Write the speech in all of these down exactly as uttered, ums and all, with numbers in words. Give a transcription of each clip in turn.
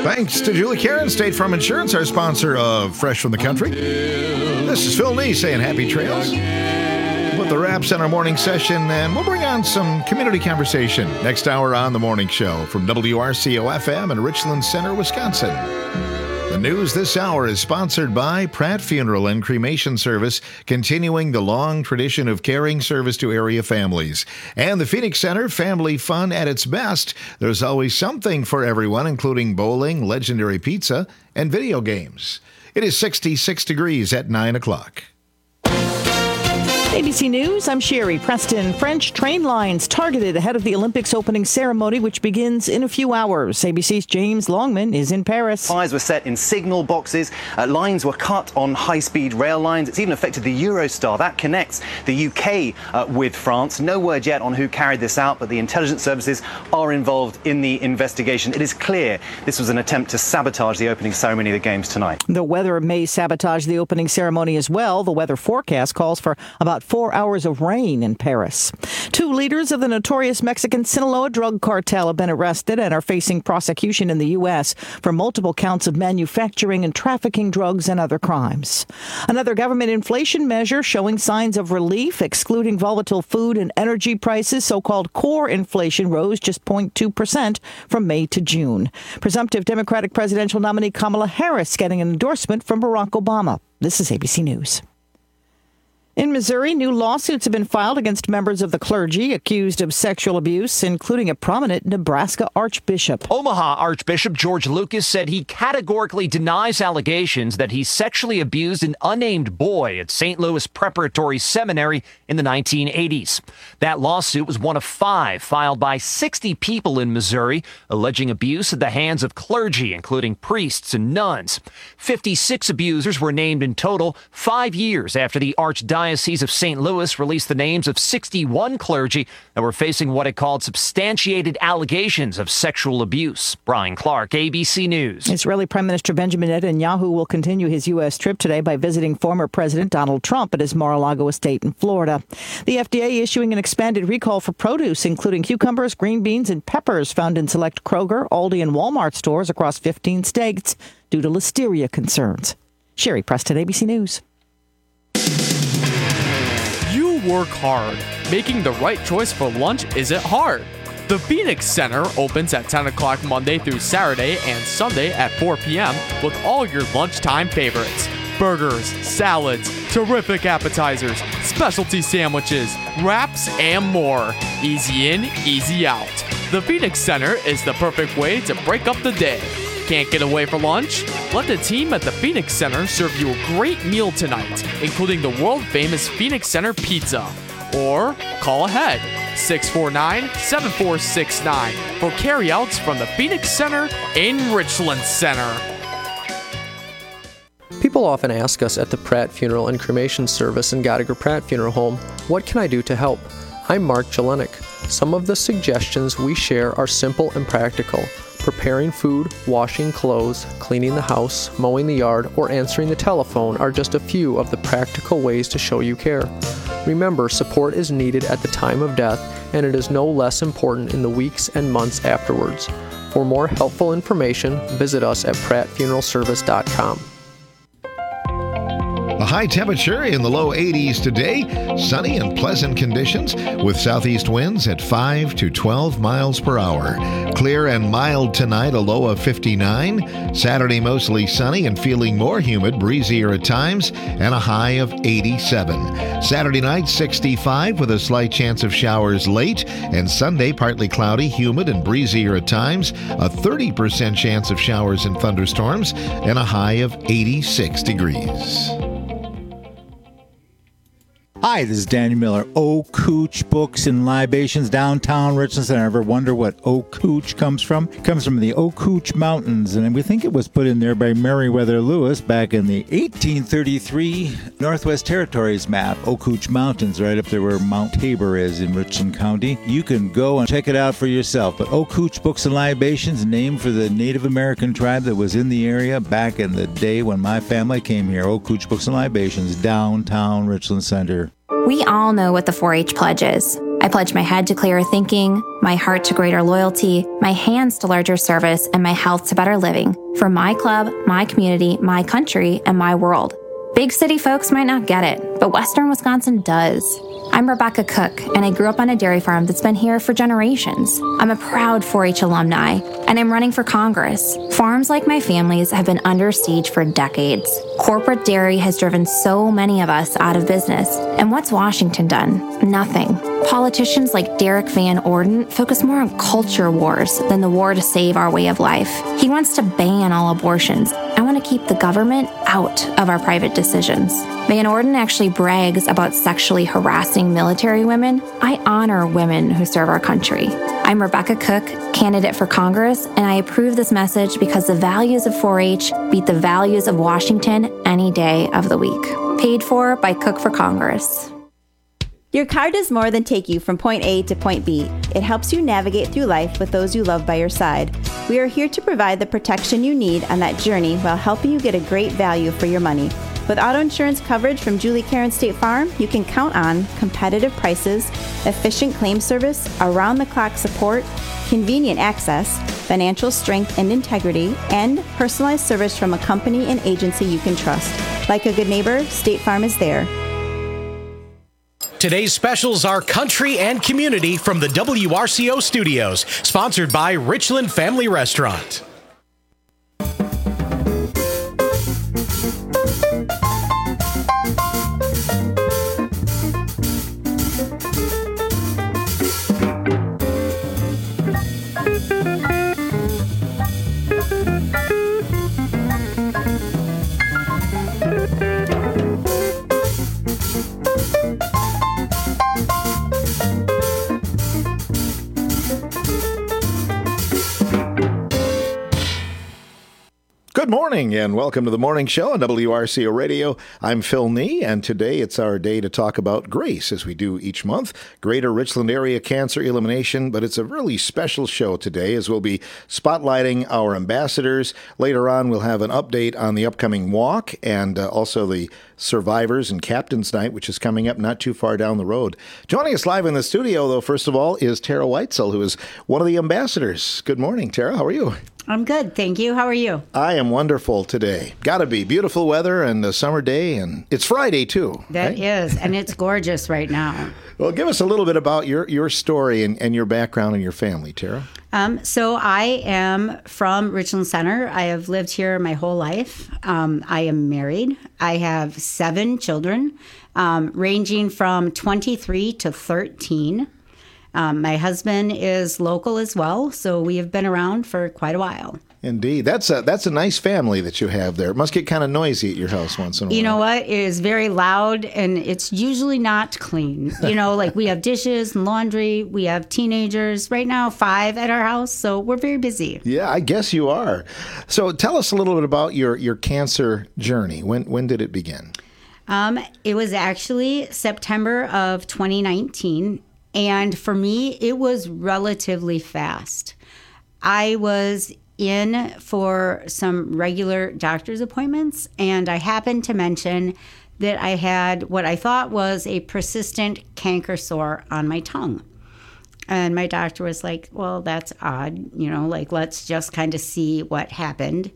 Thanks to Julie Karen, State Farm Insurance, our sponsor of Fresh from the Country. This is Phil Nee saying happy trails. Put the wraps in our morning session, and we'll bring on some community conversation next hour on The Morning Show from W R C O F M in Richland Center, Wisconsin. The news this hour is sponsored by Pratt Funeral and Cremation Service, continuing the long tradition of caring service to area families. And the Phoenix Center, family fun at its best. There's always something for everyone, including bowling, legendary pizza, and video games. It is sixty-six degrees at nine o'clock. A B C News, I'm Sherry Preston. French train lines targeted ahead of the Olympics opening ceremony, which begins in a few hours. A B C's James Longman is in Paris. Fires were set in signal boxes. Uh, lines were cut on high-speed rail lines. It's even affected the Eurostar. That connects the U K uh, with France. No word yet on who carried this out, but the intelligence services are involved in the investigation. It is clear this was an attempt to sabotage the opening ceremony of the Games tonight. The weather may sabotage the opening ceremony as well. The weather forecast calls for about four hours of rain in Paris. Two leaders of the notorious Mexican Sinaloa drug cartel have been arrested and are facing prosecution in the U S for multiple counts of manufacturing and trafficking drugs and other crimes. Another government inflation measure showing signs of relief, excluding volatile food and energy prices. So-called core inflation rose just zero point two percent from May to June. Presumptive Democratic presidential nominee Kamala Harris getting an endorsement from Barack Obama. This is A B C News. In Missouri, new lawsuits have been filed against members of the clergy accused of sexual abuse, including a prominent Nebraska archbishop. Omaha Archbishop George Lucas said he categorically denies allegations that he sexually abused an unnamed boy at Saint Louis Preparatory Seminary in the nineteen eighties. That lawsuit was one of five filed by sixty people in Missouri, alleging abuse at the hands of clergy, including priests and nuns. fifty-six abusers were named in total, five years after the Archdiocese Diocese of Saint Louis released the names of sixty-one clergy that were facing what it called substantiated allegations of sexual abuse. Brian Clark, A B C News. Israeli Prime Minister Benjamin Netanyahu will continue his U S trip today by visiting former President Donald Trump at his Mar-a-Lago estate in Florida. The F D A issuing an expanded recall for produce, including cucumbers, green beans, and peppers found in select Kroger, Aldi, and Walmart stores across fifteen states due to listeria concerns. Sherry Preston, A B C News. Work hard. Making the right choice for lunch isn't hard. The Phoenix Center opens at ten o'clock Monday through Saturday and Sunday at four p.m. with all your lunchtime favorites. Burgers, salads, terrific appetizers, specialty sandwiches, wraps, and more. Easy in, easy out. The Phoenix Center is the perfect way to break up the day. Can't get away for lunch? Let the team at the Phoenix Center serve you a great meal tonight, including the world-famous Phoenix Center Pizza. Or call ahead, six four nine, seven four six nine for carryouts from the Phoenix Center in Richland Center. People often ask us at the Pratt Funeral and Cremation Service in Gottiger Pratt Funeral Home, what can I do to help? I'm Mark Jelinek. Some of the suggestions we share are simple and practical. Preparing food, washing clothes, cleaning the house, mowing the yard, or answering the telephone are just a few of the practical ways to show you care. Remember, support is needed at the time of death, and it is no less important in the weeks and months afterwards. For more helpful information, visit us at pratt funeral service dot com. A high temperature in the low eighties today, sunny and pleasant conditions with southeast winds at five to twelve miles per hour. Clear and mild tonight, a low of fifty-nine. Saturday mostly sunny and feeling more humid, breezier at times, and a high of eighty-seven. Saturday night, sixty-five with a slight chance of showers late, and Sunday partly cloudy, humid, and breezier at times, a thirty percent chance of showers and thunderstorms, and a high of eighty-six degrees. Hi, this is Daniel Miller. Eau Couche Books and Libations, downtown Richland Center. Ever wonder what Eau Couche comes from? It comes from the Eau Couche Mountains, and we think it was put in there by Meriwether Lewis back in the eighteen thirty-three Northwest Territories map. Eau Couche Mountains, right up there where Mount Tabor is in Richland County. You can go and check it out for yourself. But Eau Couche Books and Libations, named for the Native American tribe that was in the area back in the day when my family came here. Eau Couche Books and Libations, downtown Richland Center. We all know what the four H Pledge is. I pledge my head to clearer thinking, my heart to greater loyalty, my hands to larger service, and my health to better living for my club, my community, my country, and my world. Big city folks might not get it, but Western Wisconsin does. I'm Rebecca Cook, and I grew up on a dairy farm that's been here for generations. I'm a proud four H alumni, and I'm running for Congress. Farms like my family's have been under siege for decades. Corporate dairy has driven so many of us out of business. And what's Washington done? Nothing. Politicians like Derek Van Orden focus more on culture wars than the war to save our way of life. He wants to ban all abortions. I want to keep the government out of our private decisions. Van Orden actually brags about sexually harassing military women. I honor women who serve our country. I'm Rebecca Cook, candidate for Congress, and I approve this message because the values of four H beat the values of Washington any day of the week. Paid for by Cook for Congress. Your car does more than take you from point A to point B. It helps you navigate through life with those you love by your side. We are here to provide the protection you need on that journey while helping you get a great value for your money. With auto insurance coverage from Julie Karen State Farm, you can count on competitive prices, efficient claim service, around-the-clock support, convenient access, financial strength and integrity, and personalized service from a company and agency you can trust. Like a good neighbor, State Farm is there. Today's specials are country and community from the W R C O studios, sponsored by Richland Family Restaurant. Good morning and welcome to the morning show on W R C O Radio. I'm Phil Nee, and today it's our day to talk about GRACE, as we do each month, Greater Richland Area Cancer Elimination, but it's a really special show today as we'll be spotlighting our ambassadors. Later on, we'll have an update on the upcoming walk and uh, also the Survivors and Captain's Night, which is coming up not too far down the road. Joining us live in the studio, though, first of all, is Tara Weitzel, who is one of the ambassadors. Good morning, Tara. How are you? I'm good, thank you. How are you? I am wonderful today. Gotta be. Beautiful weather and a summer day, and it's Friday, too. That right? is, and it's gorgeous right now. Well, give us a little bit about your, your story and, and your background and your family, Tara. Um, so I am from Richland Center. I have lived here my whole life. Um, I am married. I have seven children, um, ranging from twenty-three to thirteen. Um, my husband is local as well, so we have been around for quite a while. Indeed. That's a that's a nice family that you have there. It must get kind of noisy at your house once in a while. You know what? It is very loud, and it's usually not clean. You know, like we have dishes and laundry. We have teenagers right now, five at our house, so we're very busy. Yeah, I guess you are. So tell us a little bit about your, your cancer journey. When when did it begin? Um, it was actually September of twenty nineteen. And for me, it was relatively fast. I was in for some regular doctor's appointments, and I happened to mention that I had what I thought was a persistent canker sore on my tongue. And my doctor was like, well, that's odd, you know, like, let's just kind of see what happened.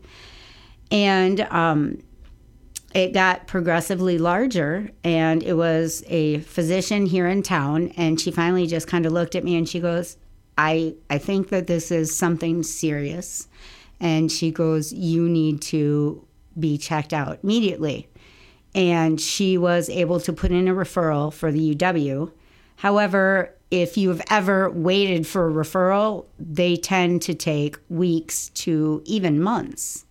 And um it got progressively larger, and it was a physician here in town, and she finally just kind of looked at me and she goes, I, I think that this is something serious. And she goes, you need to be checked out immediately. And she was able to put in a referral for the U W. However, if you've ever waited for a referral, they tend to take weeks to even months.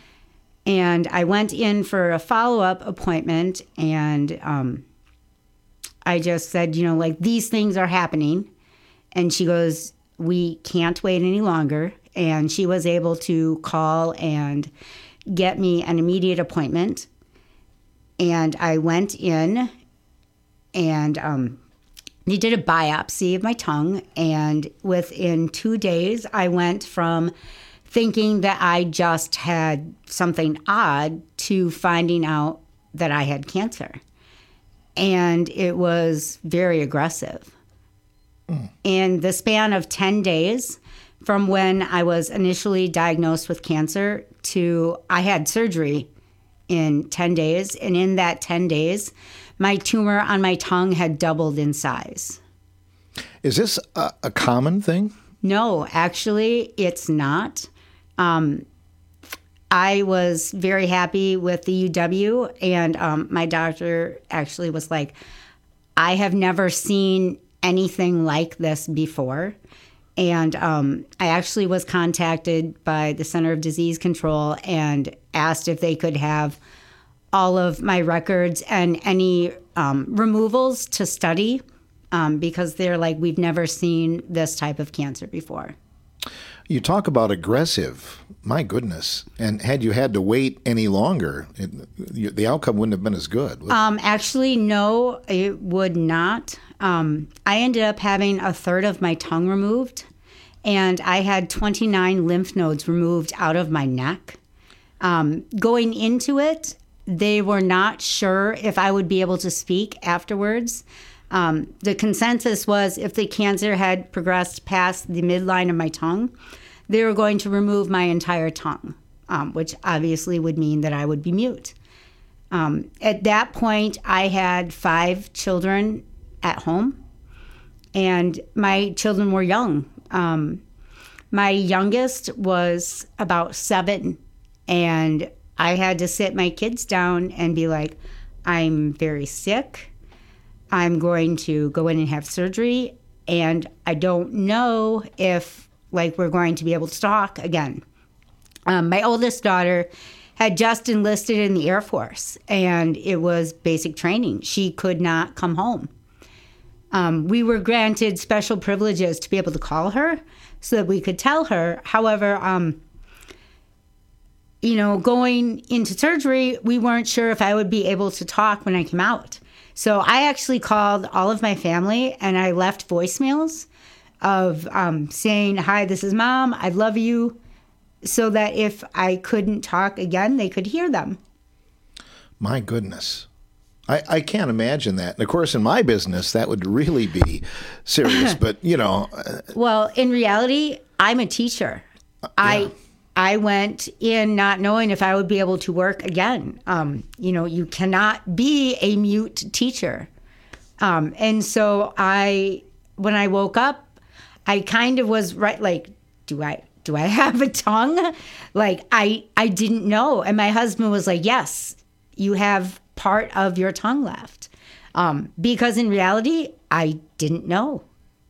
And I went in for a follow-up appointment, and um, I just said, you know, like, these things are happening. And she goes, we can't wait any longer. And she was able to call and get me an immediate appointment. And I went in, and um, they did a biopsy of my tongue. And within two days, I went from thinking that I just had something odd to finding out that I had cancer. And it was very aggressive. mm. in the span of ten days from when I was initially diagnosed with cancer to I had surgery in ten days. And in that ten days, my tumor on my tongue had doubled in size. Is this a, a common thing? No, actually, it's not. Um, I was very happy with the U W, and um, my doctor actually was like, I have never seen anything like this before. And um, I actually was contacted by the Center of Disease Control and asked if they could have all of my records and any um, removals to study um, because they're like, we've never seen this type of cancer before. You talk about aggressive. My goodness. And had you had to wait any longer, it, you, the outcome wouldn't have been as good. Um, actually, no, it would not. Um, I ended up having a third of my tongue removed, and I had twenty-nine lymph nodes removed out of my neck. Um, going into it, they were not sure if I would be able to speak afterwards. Um, the consensus was if the cancer had progressed past the midline of my tongue, they were going to remove my entire tongue, um, which obviously would mean that I would be mute. Um, at that point, I had five children at home, and my children were young. Um, my youngest was about seven, and I had to sit my kids down and be like, I'm very sick. I'm going to go in and have surgery, and I don't know if, like, we're going to be able to talk again. Um, my oldest daughter had just enlisted in the Air Force, and it was basic training. She could not come home. Um, we were granted special privileges to be able to call her so that we could tell her. However, um, you know, going into surgery, we weren't sure if I would be able to talk when I came out. So I actually called all of my family and I left voicemails of um, saying, hi, this is Mom, I love you, so that if I couldn't talk again, they could hear them. My goodness. I, I can't imagine that. And of course, in my business, that would really be serious. But, you know. Uh, well, in reality, I'm a teacher. Uh, yeah. I I went in not knowing if I would be able to work again. Um, you know, you cannot be a mute teacher. Um, and so I, when I woke up, I kind of was right, like, do I do I have a tongue? Like, I I didn't know. And my husband was like, yes, you have part of your tongue left. Um, because in reality, I didn't know.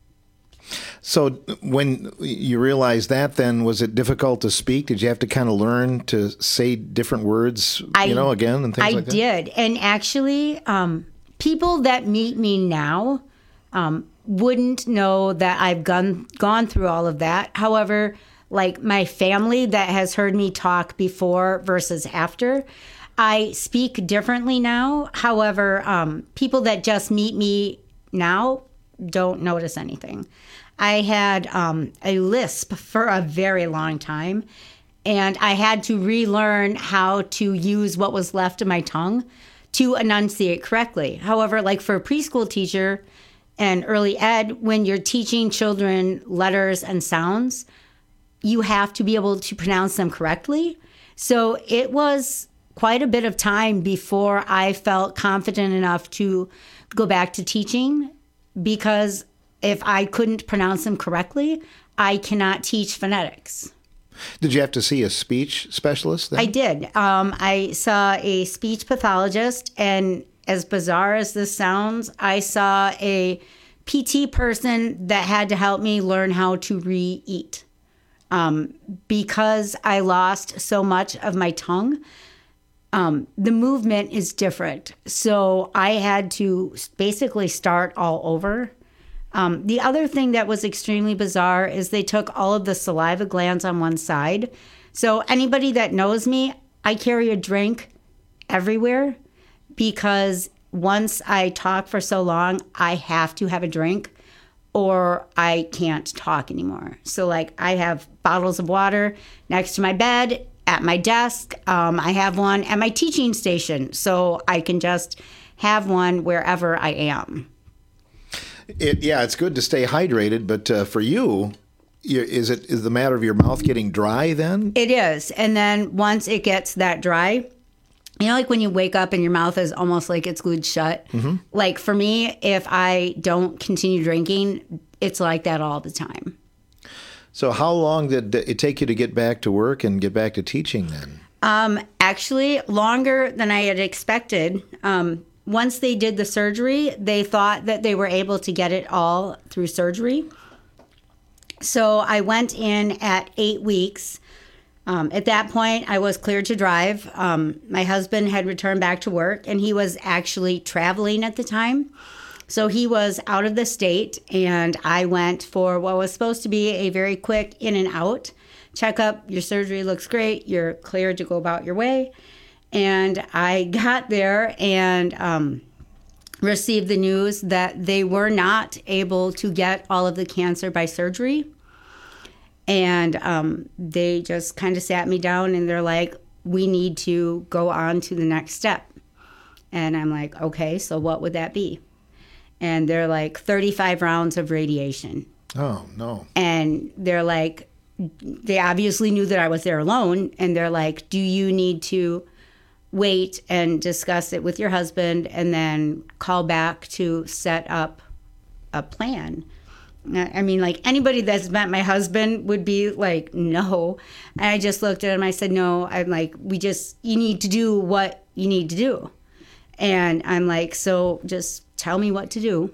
So when you realized that, then was it difficult to speak? Did you have to kind of learn to say different words, I, you know, again and things I like that? I did. And actually, um, people that meet me now um, wouldn't know that I've gone, gone through all of that. However, like my family that has heard me talk before versus after, I speak differently now. However, um, people that just meet me now don't notice anything. I had um, a lisp for a very long time, and I had to relearn how to use what was left of my tongue to enunciate correctly. However, like for a preschool teacher and early ed, when you're teaching children letters and sounds, you have to be able to pronounce them correctly. So it was quite a bit of time before I felt confident enough to go back to teaching, because if I couldn't pronounce them correctly, I cannot teach phonetics. Did you have to see a speech specialist then? I did. Um, I saw a speech pathologist, and as bizarre as this sounds, I saw a P T person that had to help me learn how to re-eat. Um, because I lost so much of my tongue, um, the movement is different. So I had to basically start all over. Um, the other thing that was extremely bizarre is they took all of the saliva glands on one side. So anybody that knows me, I carry a drink everywhere, because once I talk for so long, I have to have a drink or I can't talk anymore. So like I have bottles of water next to my bed, at my desk. Um, I have one at my teaching station, so I can just have one wherever I am. It, yeah, it's good to stay hydrated, but uh, for you, you, is it is the matter of your mouth getting dry then? It is. And then once it gets that dry, you know, like when you wake up and your mouth is almost like it's glued shut. Mm-hmm. Like for me, if I don't continue drinking, it's like that all the time. So how long did it take you to get back to work and get back to teaching then? Um, actually, longer than I had expected. Um, once they did the surgery, they thought that they were able to get it all through surgery. So I went in at eight weeks. Um, at that point, I was cleared to drive. Um, my husband had returned back to work, and he was actually traveling at the time. So he was out of the state, and I went for what was supposed to be a very quick in and out checkup. Your surgery looks great. You're cleared to go about your way. And I got there and um, received the news that they were not able to get all of the cancer by surgery. And um, they just kind of sat me down and they're like, we need to go on to the next step. And I'm like, okay, so what would that be? And they're like, thirty-five rounds of radiation. Oh, no. And they're like, they obviously knew that I was there alone. And they're like, do you need to wait and discuss it with your husband and then call back to set up a plan? I mean, like anybody that's met my husband would be like, no. And I just looked at him. I said, no, I'm like, we just, you need to do what you need to do. And I'm like, so just tell me what to do.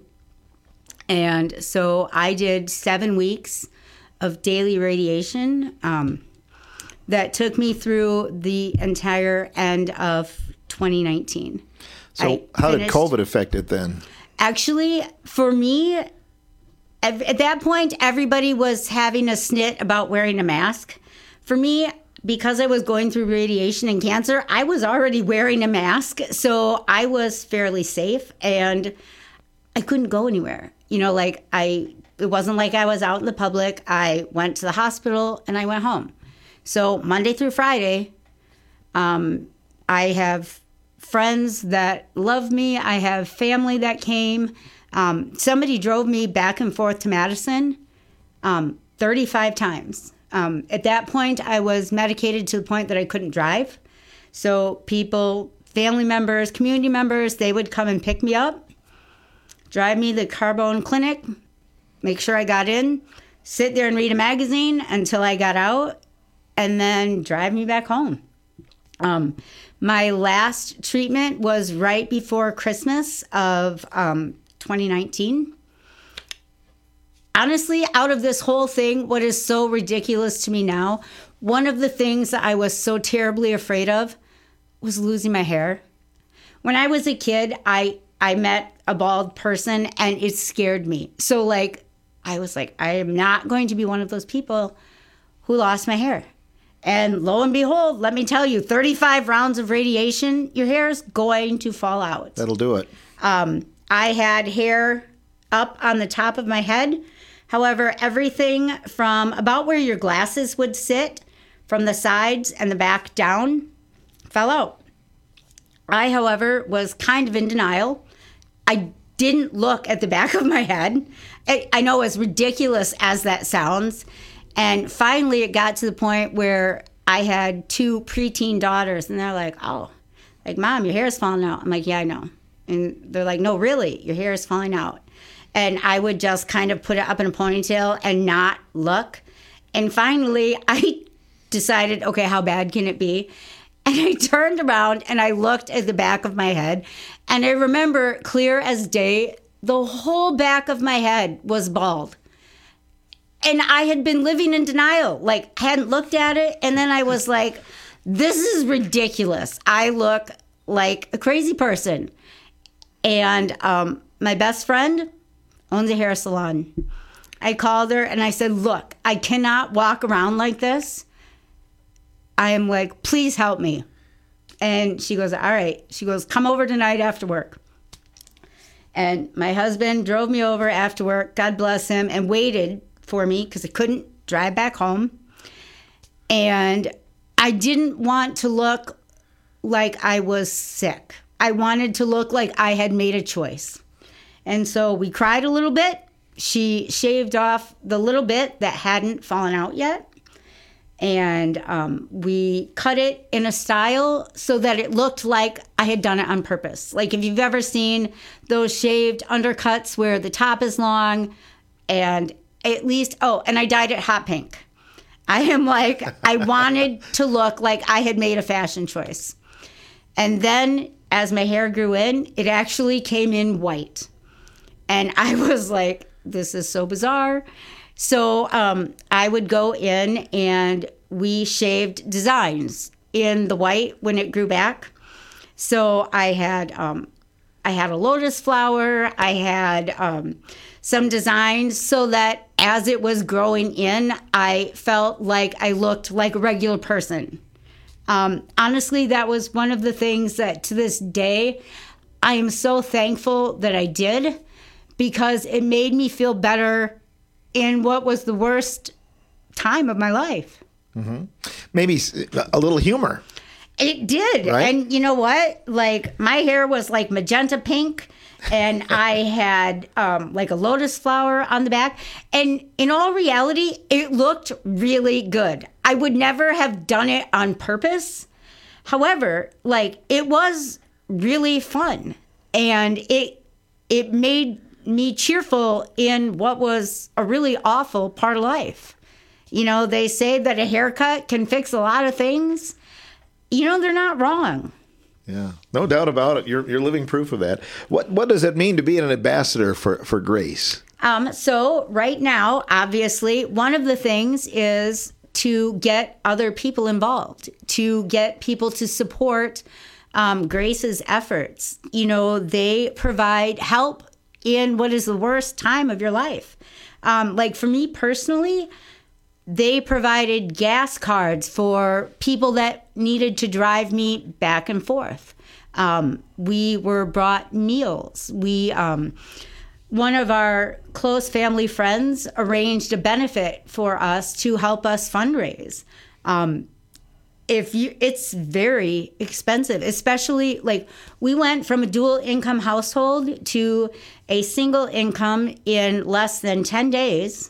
And so I did seven weeks of daily radiation um, that took me through the entire end of twenty nineteen. So I how finished, did COVID affect it then? Actually, for me, at that point, everybody was having a snit about wearing a mask. For me, because I was going through radiation and cancer, I was already wearing a mask. So I was fairly safe and I couldn't go anywhere. You know, like I, it wasn't like I was out in the public. I went to the hospital and I went home. So Monday through Friday, um, I have friends that love me. I have family that came. Um, somebody drove me back and forth to Madison um, thirty-five times. Um, at that point, I was medicated to the point that I couldn't drive. So people, family members, community members, they would come and pick me up, drive me to the Carbone Clinic, make sure I got in, sit there and read a magazine until I got out, and then drive me back home. Um, my last treatment was right before Christmas of um, twenty nineteen. Honestly, out of this whole thing, what is so ridiculous to me now, one of the things that I was so terribly afraid of was losing my hair. When I was a kid, I I met a bald person and it scared me. So like, I was like, I am not going to be one of those people who lost my hair. And lo and behold, let me tell you, thirty-five rounds of radiation, your hair is going to fall out. That'll do it. Um, I had hair up on the top of my head. However, everything from about where your glasses would sit, from the sides and the back down, fell out. I, however, was kind of in denial. I didn't look at the back of my head. I, I know, as ridiculous as that sounds. And finally, it got to the point where I had two preteen daughters, and they're like, oh, like, Mom, your hair's falling out. I'm like, yeah, I know. And they're like, no, really, your hair is falling out. And I would just kind of put it up in a ponytail and not look. And finally, I decided, okay, how bad can it be? And I turned around and I looked at the back of my head. And I remember clear as day, the whole back of my head was bald. And I had been living in denial, like hadn't looked at it. And then I was like, this is ridiculous. I look like a crazy person. And um, my best friend owns a hair salon. I called her and I said, look, I cannot walk around like this. I am like, please help me. And she goes, all right. She goes, come over tonight after work. And my husband drove me over after work, God bless him, and waited for me because I couldn't drive back home. And I didn't want to look like I was sick. I wanted to look like I had made a choice. And so we cried a little bit. She shaved off the little bit that hadn't fallen out yet. And um, we cut it in a style so that it looked like I had done it on purpose. Like if you've ever seen those shaved undercuts where the top is long and at least, oh, and I dyed it hot pink. I am like, I wanted to look like I had made a fashion choice. And then as my hair grew in, it actually came in white. And I was like, this is so bizarre. So um, I would go in and we shaved designs in the white when it grew back. So I had um, I had a lotus flower. I had um, some designs so that as it was growing in, I felt like I looked like a regular person. Um, honestly, that was one of the things that to this day, I am so thankful that I did, because it made me feel better in what was the worst time of my life. Mm-hmm. Maybe a little humor. It did. Right? And you know what? Like my hair was like magenta pink, and I had um, like a lotus flower on the back. And in all reality, it looked really good. I would never have done it on purpose. However, like it was really fun, and it it made me cheerful in what was a really awful part of life. You know, they say that a haircut can fix a lot of things. You know, they're not wrong. Yeah, no doubt about it. You're you're living proof of that. What what does it mean to be an ambassador for, for Grace? Um, so right now, obviously, one of the things is to get other people involved, to get people to support um, Grace's efforts. You know, they provide help in what is the worst time of your life. Um, like for me personally, they provided gas cards for people that needed to drive me back and forth. Um, we were brought meals. We, um, one of our close family friends arranged a benefit for us to help us fundraise. Um, if you, it's very expensive, especially like we went from a dual income household to a single income in less than ten days.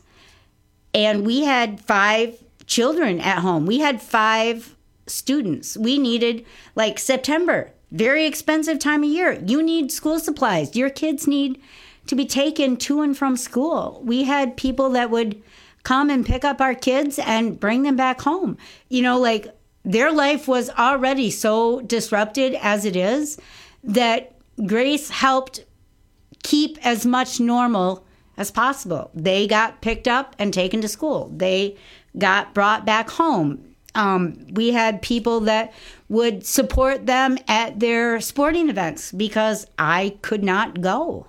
And we had five children at home. We had five students. We needed, like September, very expensive time of year. You need school supplies. Your kids need to be taken to and from school. We had people that would come and pick up our kids and bring them back home. You know, like their life was already so disrupted as it is that Grace helped keep as much normal as possible. They got picked up and taken to school. They got brought back home. Um, we had people that would support them at their sporting events because I could not go.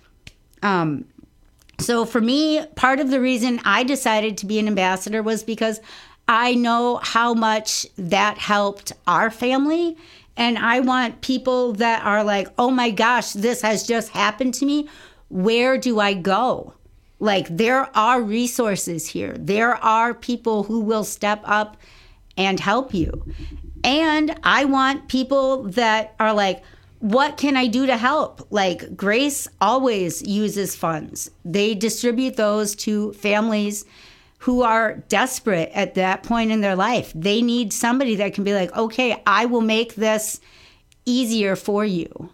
Um, so for me, part of the reason I decided to be an ambassador was because I know how much that helped our family. And I want people that are like, oh my gosh, this has just happened to me. Where do I go? Like, there are resources here. There are people who will step up and help you. And I want people that are like, what can I do to help? Like, Grace always uses funds. They distribute those to families who are desperate at that point in their life. They need somebody that can be like, okay, I will make this easier for you.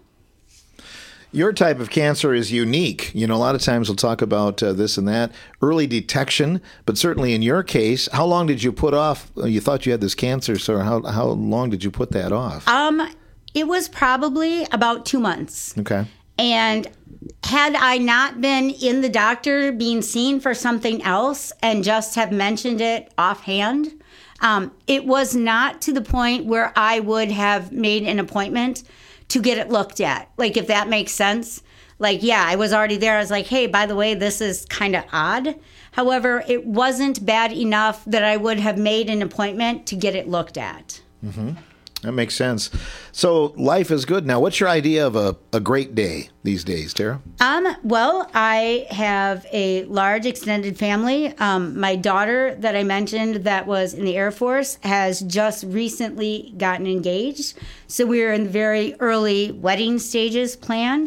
Your type of cancer is unique. You know, a lot of times we'll talk about uh, this and that, early detection, but certainly in your case, how long did you put off? You thought you had this cancer, so how how long did you put that off? Um, it was probably about two months. Okay. And had I not been in the doctor being seen for something else and just have mentioned it offhand, um, it was not to the point where I would have made an appointment to get it looked at. Like, if that makes sense. Like, yeah, I was already there. I was like, hey, by the way, this is kind of odd. However, it wasn't bad enough that I would have made an appointment to get it looked at. Mm-hmm. That makes sense. So life is good. Now, what's your idea of a, a great day these days, Tara? Um, well, I have a large extended family. Um, my daughter that I mentioned that was in the Air Force has just recently gotten engaged. So we're in very early wedding stages planned.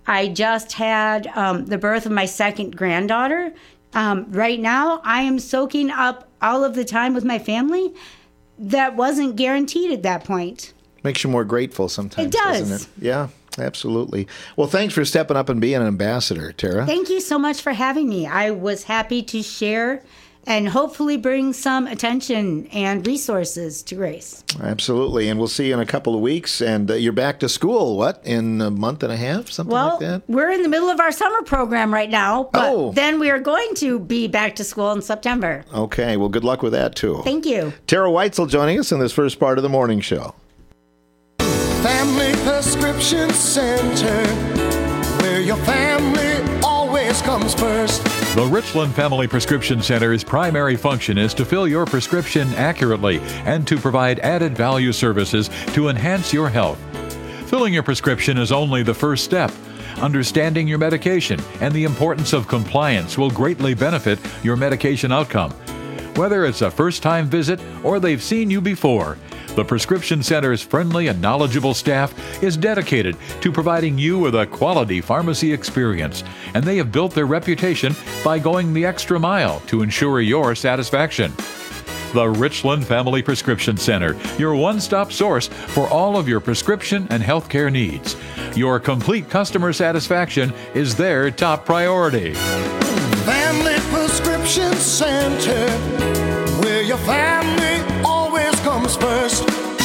I just had um, the birth of my second granddaughter. Um, right now, I am soaking up all of the time with my family that wasn't guaranteed at that point. Makes you more grateful sometimes, It does. doesn't it? Yeah, absolutely. Well, thanks for stepping up and being an ambassador, Tara. Thank you so much for having me. I was happy to share and hopefully bring some attention and resources to Grace. Absolutely. And we'll see you in a couple of weeks. And uh, you're back to school, what, in a month and a half, something well, like that? We're in the middle of our summer program right now, but Oh. then we are going to be back to school in September. Okay. Well, good luck with that, too. Thank you. Tara Weitzel joining us in this first part of the morning show. Family Prescription Center, where your family always comes first. The Richland Family Prescription Center's primary function is to fill your prescription accurately and to provide added value services to enhance your health. Filling your prescription is only the first step. Understanding your medication and the importance of compliance will greatly benefit your medication outcome. Whether it's a first-time visit or they've seen you before, the Prescription Center's friendly and knowledgeable staff is dedicated to providing you with a quality pharmacy experience, and they have built their reputation by going the extra mile to ensure your satisfaction. The Richland Family Prescription Center, your one-stop source for all of your prescription and healthcare needs. Your complete customer satisfaction is their top priority. Family Prescription Center, where your family always comes first.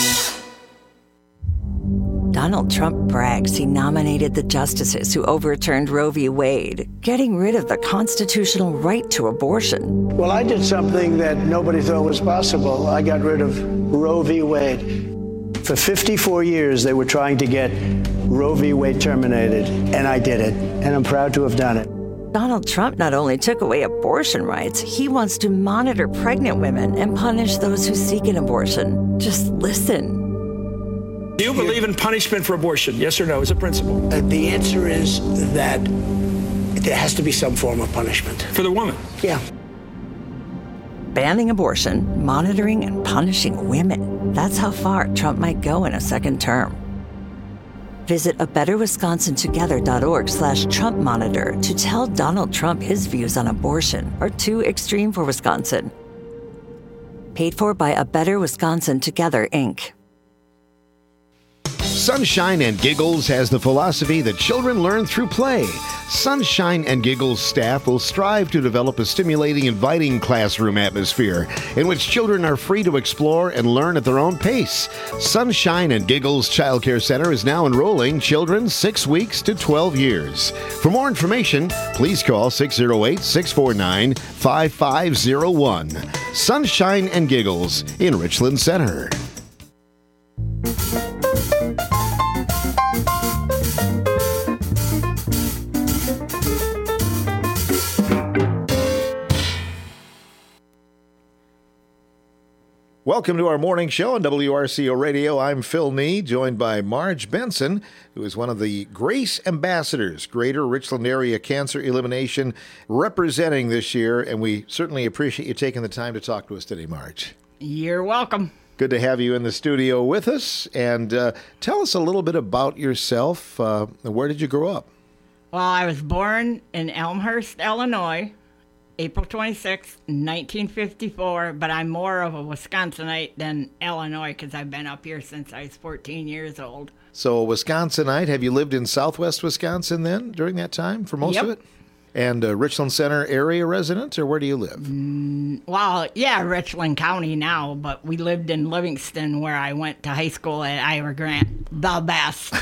Donald Trump brags he nominated the justices who overturned Roe v. Wade, getting rid of the constitutional right to abortion. Well, I did something that nobody thought was possible. I got rid of Roe v. Wade. For fifty-four years, they were trying to get Roe v. Wade terminated, and I did it, and I'm proud to have done it. Donald Trump not only took away abortion rights, he wants to monitor pregnant women and punish those who seek an abortion. Just listen. Do you believe in punishment for abortion? Yes or no, as a principle? Uh, the answer is that there has to be some form of punishment. For the woman? Yeah. Banning abortion, monitoring and punishing women. That's how far Trump might go in a second term. Visit a better wisconsin together dot org slash Trump monitor to tell Donald Trump his views on abortion are too extreme for Wisconsin. Paid for by A Better Wisconsin Together, Incorporated. Sunshine and Giggles has the philosophy that children learn through play. Sunshine and Giggles staff will strive to develop a stimulating, inviting classroom atmosphere in which children are free to explore and learn at their own pace. Sunshine and Giggles Child Care Center is now enrolling children six weeks to twelve years. For more information, please call six oh eight, six four nine, five five oh one. Sunshine and Giggles in Richland Center. Welcome to our morning show on W R C O Radio. I'm Phil Nee, joined by Marge Benson, who is one of the Grace Ambassadors, Greater Richland Area Cancer Elimination, representing this year. And we certainly appreciate you taking the time to talk to us today, Marge. You're welcome. Good to have you in the studio with us. And uh, tell us a little bit about yourself. Uh, where did you grow up? Well, I was born in Elmhurst, Illinois, April twenty-sixth, nineteen fifty-four, but I'm more of a Wisconsinite than Illinois because I've been up here since I was fourteen years old. So, Wisconsinite. Have you lived in southwest Wisconsin then during that time for most Yep. of it? And a Richland Center area resident, or where do you live? Mm, well, yeah, Richland County now, but we lived in Livingston where I went to high school at Iowa Grant. The best.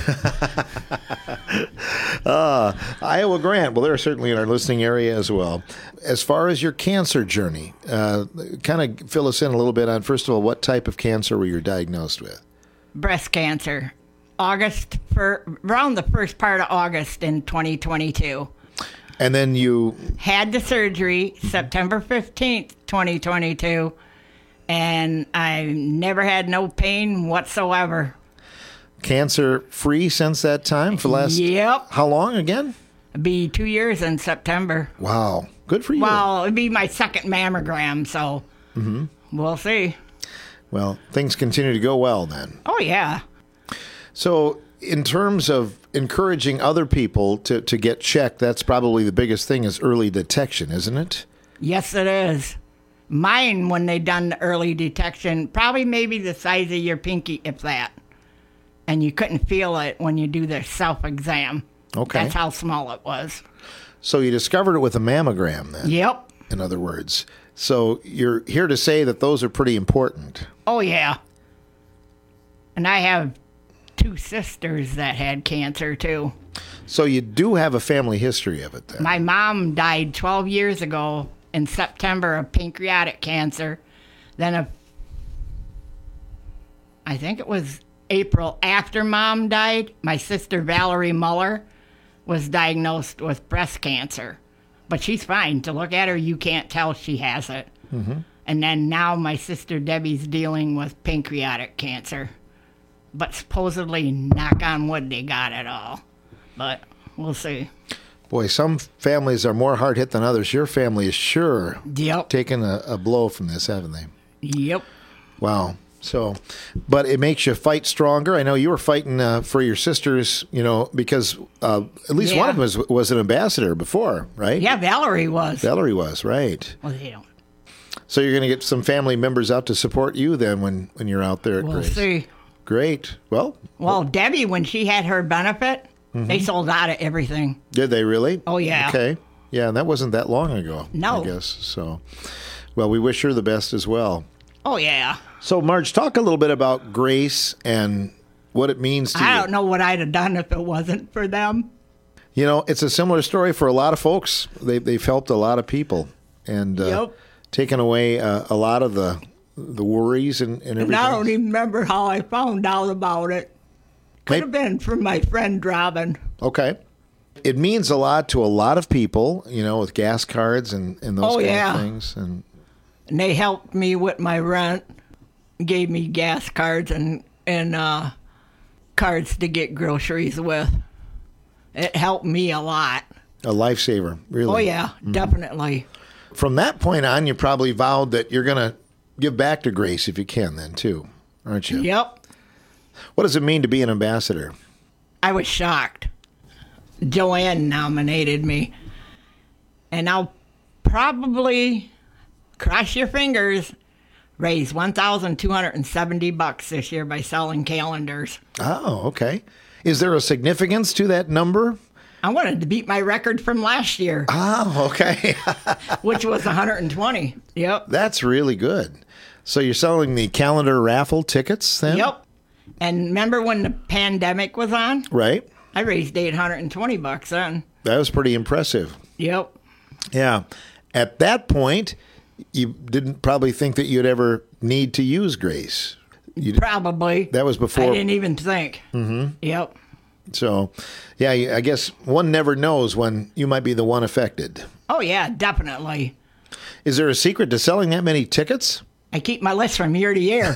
uh, Iowa Grant. Well, they're certainly in our listening area as well. As far as your cancer journey, uh, kind of fill us in a little bit on, first of all, what type of cancer were you diagnosed with? Breast cancer. August, for, around the first part of August in twenty twenty-two. And then you had the surgery September fifteenth, twenty twenty-two, and I never had no pain whatsoever. Cancer free since that time for last Yep. How long again? It'd be two years in September. Wow. Good for you. Well, it'd be my second mammogram, so Mm-hmm. we'll see. Well, things continue to go well then. Oh, yeah. So in terms of encouraging other people to, to get checked, that's probably the biggest thing is early detection, isn't it? Yes, it is. Mine, when they done the early detection, probably maybe the size of your pinky, if that. And you couldn't feel it when you do the self-exam. Okay. That's how small it was. So you discovered it with a mammogram then? Yep. In other words. So you're here to say that those are pretty important. Oh, yeah. And I have two sisters that had cancer, too. So you do have a family history of it then? My mom died twelve years ago in September of pancreatic cancer. Then, a, I think it was April after Mom died, my sister Valerie Muller was diagnosed with breast cancer. But she's fine. To look at her, you can't tell she has it. Mm-hmm. And then now my sister Debbie's dealing with pancreatic cancer. But supposedly, knock on wood, they got it all. But we'll see. Boy, some families are more hard hit than others. Your family is sure yep. taking a, a blow from this, haven't they? Yep. Wow. So, but it makes you fight stronger. I know you were fighting uh, for your sisters, you know, because uh, at least yeah. one of them was, was an ambassador before, right? Yeah, Valerie was. Valerie was, right. Well, they don't. So you're going to get some family members out to support you then when, when you're out there at We'll Grace. see. Great. Well. Well, Debbie, when she had her benefit, mm-hmm. they sold out of everything. Did they really? Oh, yeah. Okay. Yeah, and that wasn't that long ago. No. I guess. So, well, we wish her the best as well. Oh, yeah. So, Marge, talk a little bit about Grace and what it means to I you. don't know what I'd have done if it wasn't for them. You know, it's a similar story for a lot of folks. They, they've helped a lot of people and uh, Yep. taken away uh, a lot of the the worries and, and everything. And I don't even remember how I found out about it. Could have been from my friend Robin. Okay. It means a lot to a lot of people, you know, with gas cards and, and those Oh, kind yeah. of things. And And they helped me with my rent, gave me gas cards and, and uh, cards to get groceries with. It helped me a lot. a lifesaver, really. Oh, yeah, Mhm. definitely. From that point on, you probably vowed that you're going to give back to Grace if you can then, too, aren't you? Yep. What does it mean to be an ambassador? I was shocked. Joanne nominated me. And I'll probably, cross your fingers, raise one thousand two hundred seventy bucks this year by selling calendars. Oh, okay. Is there a significance to that number? I wanted to beat my record from last year. Oh, okay. Which was one hundred twenty. Yep. That's really good. So you're selling the calendar raffle tickets then? Yep. And remember when the pandemic was on? Right. I raised eight hundred twenty bucks then. That was pretty impressive. Yep. Yeah. At that point, you didn't probably think that you'd ever need to use Grace. You Probably. That was before. I didn't even think. Mm-hmm. Yep. So, yeah, I guess one never knows when you might be the one affected. Oh, yeah, definitely. Is there a secret to selling that many tickets? I keep my list from year to year.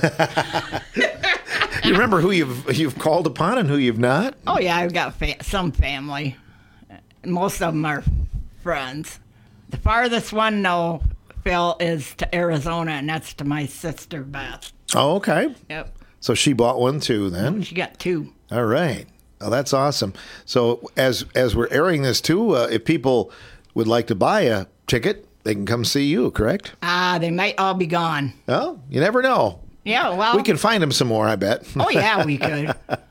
You remember who you've you've called upon and who you've not? Oh, yeah, I've got fa- some family. Most of them are friends. The farthest one, though, Phil, is to Arizona, and that's to my sister, Beth. Oh, okay. Yep. So she bought one too then? She got two. All right. Oh, that's awesome. So as as we're airing this too, uh, if people would like to buy a ticket, they can come see you, correct? Ah, they might all be gone. Oh, you never know. Yeah, well. We can find them some more, I bet. Oh, yeah, we could.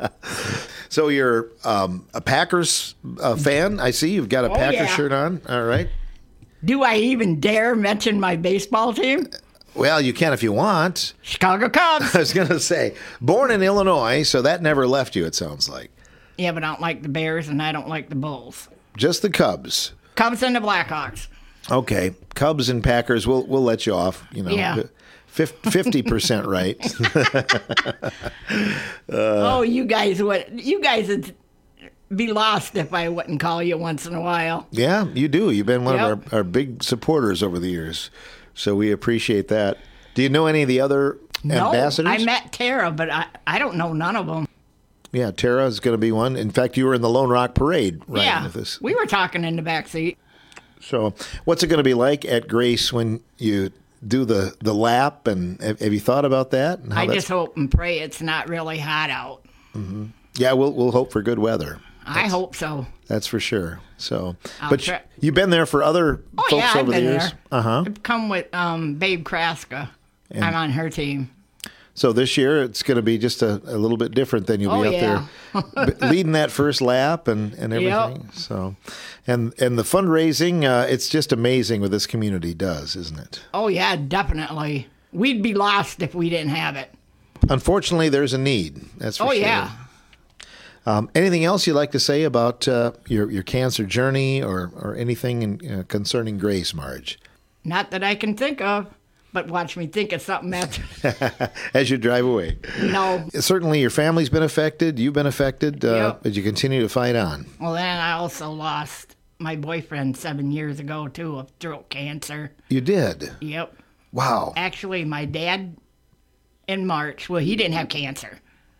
So you're um, a Packers uh, fan? I see you've got a Oh, Packers yeah. shirt on. All right. Do I even dare mention my baseball team? Well, you can if you want. Chicago Cubs. I was going to say, born in Illinois, so that never left you, it sounds like. Yeah, but I don't like the Bears, and I don't like the Bulls. Just the Cubs. Cubs and the Blackhawks. Okay. Cubs and Packers, we'll, we'll let you off. You know, Yeah. fifty percent right. uh, oh, you guys would you guys would be lost if I wouldn't call you once in a while. Yeah, you do. You've been one Yep. of our, our big supporters over the years. So we appreciate that. Do you know any of the other No, ambassadors? I met Tara, but I, I don't know none of them. Yeah, Tara is going to be one. In fact, you were in the Lone Rock Parade right yeah, with this. we were talking in the back seat. So what's it going to be like at Grace when you do the, the lap? And have, have you thought about that? And how I that's- just hope and pray it's not really hot out. Mhm. Yeah, we'll we'll hope for good weather. I That's, hope so. That's for sure. So, I'll but try- you've been there for other Oh, folks yeah, I've over the been years. there. Uh huh. I've come with um, Babe Kraska. And- I'm on her team. So this year it's going to be just a, a little bit different. Than you'll Oh, be out yeah. there b- leading that first lap and, and everything. Yep. So, and and the fundraising, uh, it's just amazing what this community does, isn't it? Oh, yeah, definitely. We'd be lost if we didn't have it. Unfortunately, there's a need. That's for Oh, sure. yeah. Um, anything else you'd like to say about uh, your your cancer journey or or anything in, uh, concerning Grace, Marge? Not that I can think of, but watch me think of something after. As you drive away. No. Certainly, your family's been affected. You've been affected, uh, Yep. but you continue to fight on. Well, then I also lost my boyfriend seven years ago, too, of throat cancer. You did. Yep. Wow. Actually, my dad in March, well, he didn't have cancer.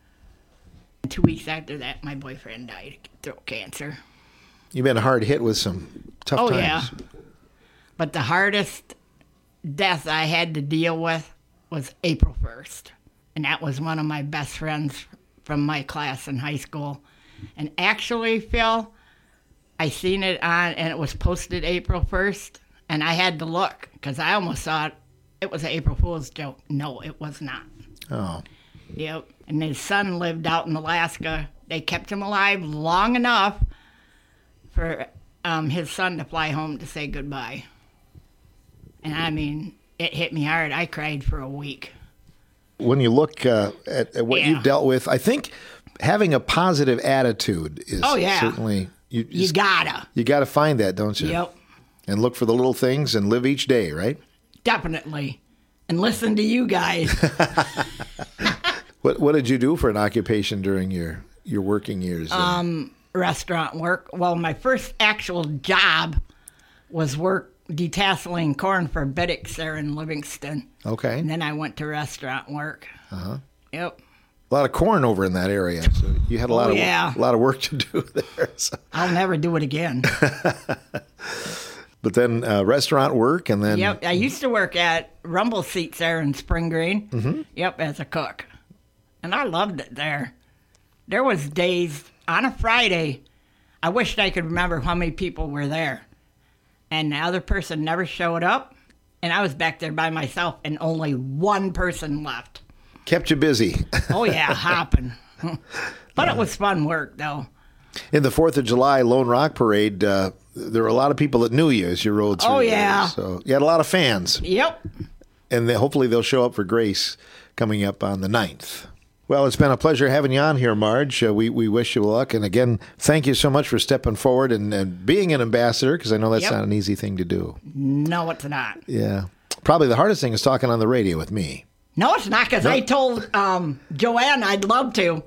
Two weeks after that, my boyfriend died of throat cancer. You've been hard hit with some tough oh, times. yeah. But the hardest death I had to deal with was April first. And that was one of my best friends from my class in high school. And actually, Phil, I seen it on, and it was posted April first. And I had to look, because I almost thought it was an April Fool's joke. No, it was not. Oh. Yep. And his son lived out in Alaska. They kept him alive long enough for um, his son to fly home to say goodbye. And I mean, it hit me hard. I cried for a week. When you look uh, at, at what Yeah. you've dealt with, I think having a positive attitude is Oh, yeah. certainly you. You gotta. You got to find that, don't you? Yep. And look for the little things and live each day, right? Definitely. And listen to you guys. What What did you do for an occupation during your your working years? uh? um, restaurant work. Well, my first actual job was work detasseling corn for Biddix there in Livingston. Okay. And then I went to restaurant work. Uh huh. Yep. A lot of corn over in that area, so you had a lot Oh, of yeah. a lot of work to do there. So. I'll never do it again. But then uh, restaurant work, and then Yep. I used to work at Rumble Seats there in Spring Green. Mhm. Yep, as a cook. And I loved it there. There was days on a Friday, I wished I could remember how many people were there. And the other person never showed up. And I was back there by myself, and only one person left. kept you busy. Oh, yeah, hopping. But it was fun work, though. In the Fourth of July Lone Rock Parade, uh, there were a lot of people that knew you as you rode through. Oh, there. yeah. So you had a lot of fans. Yep. And they, hopefully they'll show up for Grace coming up on the ninth. Well, it's been a pleasure having you on here, Marge. Uh, we, we wish you luck. And again, thank you so much for stepping forward and, and being an ambassador, because I know that's Yep. not an easy thing to do. No, it's not. Yeah. Probably the hardest thing is talking on the radio with me. No, it's not, because No. I told um, Joanne I'd love to.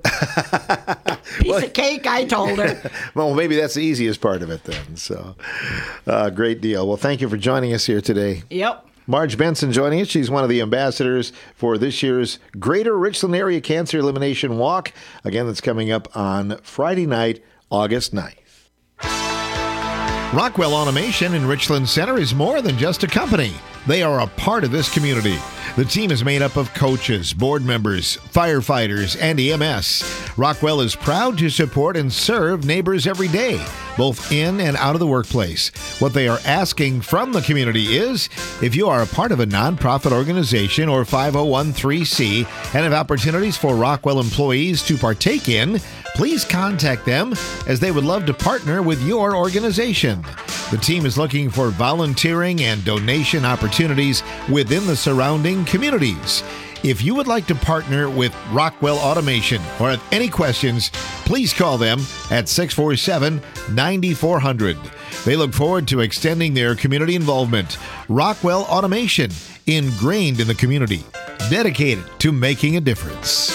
Piece of cake, I told her. Well, maybe that's the easiest part of it then. So, uh, great deal. Well, thank you for joining us here today. Yep. Marge Benson joining us. She's one of the ambassadors for this year's Greater Richland Area Cancer Elimination Walk. Again, that's coming up on Friday night, August ninth. Rockwell Automation in Richland Center is more than just a company. They are a part of this community. The team is made up of coaches, board members, firefighters, and E M S. Rockwell is proud to support and serve neighbors every day, both in and out of the workplace. What they are asking from the community is, if you are a part of a nonprofit organization or five oh one c and have opportunities for Rockwell employees to partake in, please contact them, as they would love to partner with your organization. The team is looking for volunteering and donation opportunities within the surrounding communities. If you would like to partner with Rockwell Automation or have any questions, please call them at six four seven, nine four zero zero. They look forward to extending their community involvement. Rockwell Automation, ingrained in the community, dedicated to making a difference.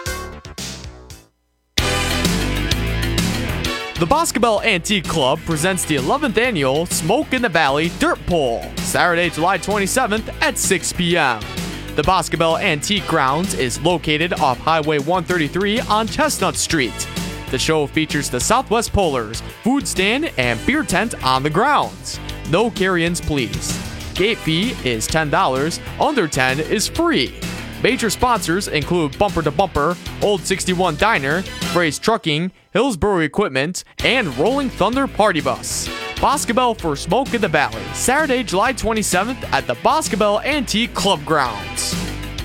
The Boscobel Antique Club presents the eleventh annual Smoke in the Valley Dirt Pull, Saturday, July twenty-seventh at six p.m. The Boscobel Antique Grounds is located off Highway one thirty-three on Chestnut Street. The show features the Southwest Pullers, food stand, and beer tent on the grounds. No carry-ins, please. Gate fee is ten dollars, under ten is free. Major sponsors include Bumper to Bumper, Old sixty-one Diner, Fray's Trucking, Hillsborough Equipment, and Rolling Thunder Party Bus. Boscobel for Smoke in the Valley, Saturday, July twenty-seventh at the Boscobel Antique Club Grounds.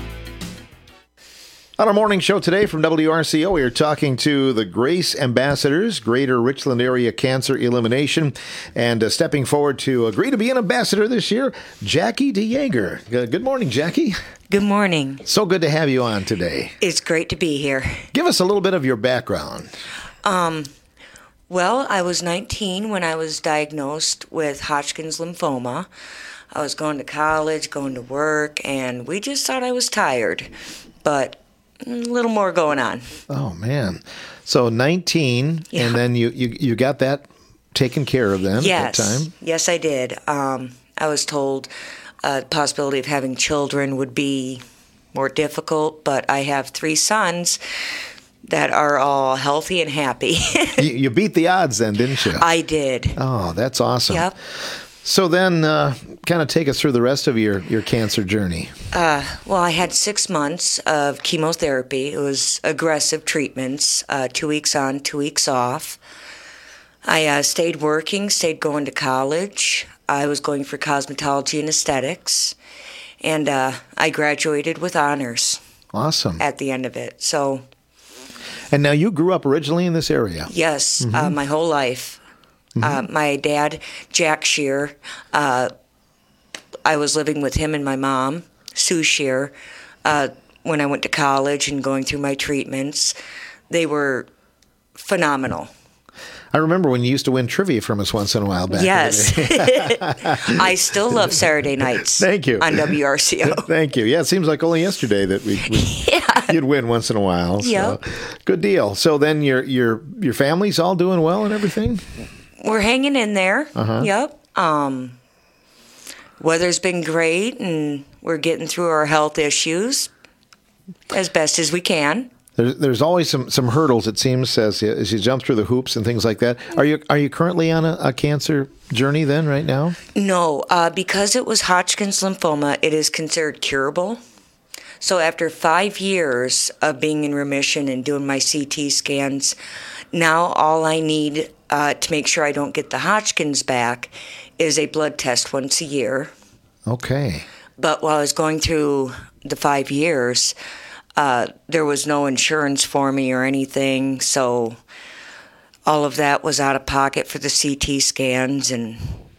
On our morning show today from W R C O, we are talking to the GRACE Ambassadors, Greater Richland Area Cancer Elimination, and uh, stepping forward to agree to be an ambassador this year, Jackie DeYager. Uh, good morning, Jackie. Good morning. So good to have you on today. It's great to be here. Give us a little bit of your background. Um, well, I was nineteen when I was diagnosed with Hodgkin's lymphoma. I was going to college, going to work, and we just thought I was tired. But a little more going on. Oh, man. So nineteen, Yeah. and then you, you, you got that taken care of then Yes. at that time? Yes, I did. Um, I was told uh, the possibility of having children would be more difficult, but I have three sons that are all healthy and happy. you, you beat the odds then, didn't you? I did. Oh, that's awesome. Yep. So then uh, kind of take us through the rest of your, your cancer journey. Uh, well, I had six months of chemotherapy. It was aggressive treatments, uh, two weeks on, two weeks off. I uh, stayed working, stayed going to college. I was going for cosmetology and aesthetics. And uh, I graduated with honors. Awesome. At the end of it. So, And now you grew up originally in this area? yes, Mhm. uh, my whole life. Uh, my dad, Jack Shear, uh, I was living with him and my mom, Sue Shear, uh, when I went to college and going through my treatments. They were phenomenal. I remember when you used to win trivia from us once in a while back. in the Yes. day. I still love Saturday nights. Thank you. On W R C O. Thank you. Yeah, it seems like only yesterday that we, we you'd win once in a while. So. Yep. Good deal. So then your your your family's all doing well and everything? We're hanging in there. Uh-huh. Yep. Um, weather's been great, and we're getting through our health issues as best as we can. There's there's always some, some hurdles, it seems, as you, as you jump through the hoops and things like that. Are you are you currently on a, a cancer journey then, right now? No, uh, because it was Hodgkin's lymphoma, it is considered curable. So after five years of being in remission and doing my C T scans, now all I need uh, to make sure I don't get the Hodgkin's back is a blood test once a year. Okay. But while I was going through the five years, uh, there was no insurance for me or anything, so all of that was out of pocket for the C T scans, and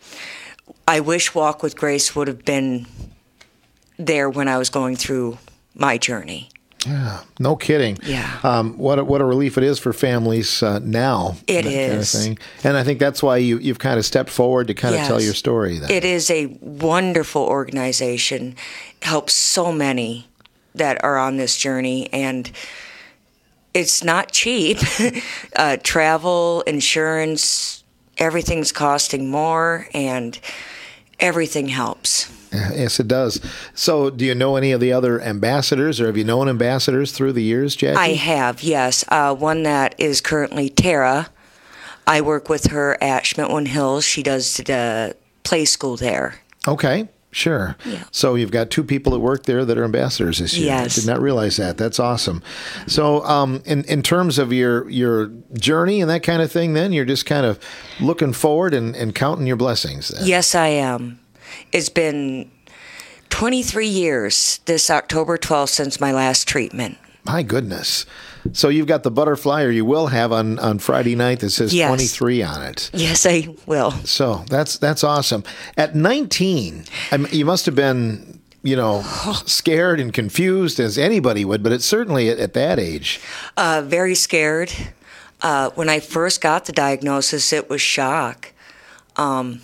I wish Walk with Grace would have been there when I was going through my journey. Yeah, no kidding. Yeah. Um, what a, what a relief it is for families uh, now. It that is. Kind of thing. And I think that's why you, you've kind of stepped forward to kind of Yes. tell your story. Then. It is a wonderful organization. Helps so many that are on this journey, and it's not cheap. uh, travel, insurance, everything's costing more, and everything helps. Yes, it does. So do you know any of the other ambassadors, or have you known ambassadors through the years, Jackie? I have, yes. Uh, one that is currently Tara. I work with her at Schmidtwin Hills. She does the play school there. Okay, sure. Yeah. So you've got two people that work there that are ambassadors this year. Yes. I did not realize that. That's awesome. So um, in, in terms of your your journey and that kind of thing, then you're just kind of looking forward and, and counting your blessings then. Yes, I am. It's been twenty-three years this October twelfth since my last treatment. My goodness. So you've got the butterfly, or you will have on, on Friday night, that says Yes. twenty-three on it. Yes, I will. So that's that's awesome. At nineteen, I mean, you must have been, you know, scared and confused as anybody would, but it's certainly at, at that age. Uh, very scared. Uh, when I first got the diagnosis, it was shock. Um,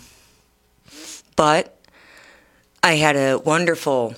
but I had a wonderful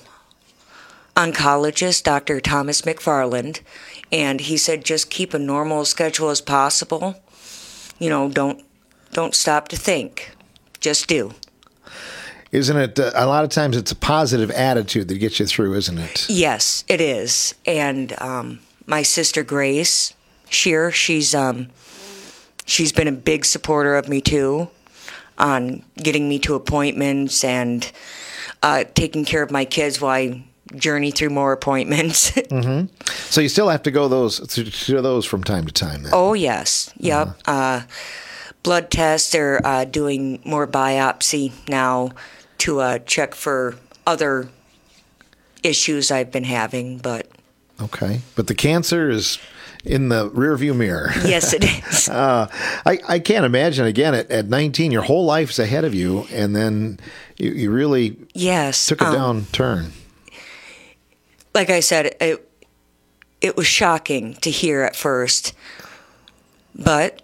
oncologist, Doctor Thomas McFarland, and he said just keep a normal schedule as possible. You know, don't don't stop to think. Just do. Isn't it? Uh, a lot of times it's a positive attitude that gets you through, isn't it? Yes, it is. And um, my sister Grace Shear, she's um, she's been a big supporter of me too, on getting me to appointments and uh, taking care of my kids while I journey through more appointments. Mm-hmm. So you still have to go those to, to those from time to time then? Oh, yes. Yep. Uh-huh. Uh, blood tests. They're uh, doing more biopsy now to uh, check for other issues I've been having, but... Okay. But the cancer is in the rearview mirror. Yes, it is. uh, I, I can't imagine, again, at, at nineteen, your whole life is ahead of you, and then you, you really yes, took a um, downturn. Like I said, it, it was shocking to hear at first, but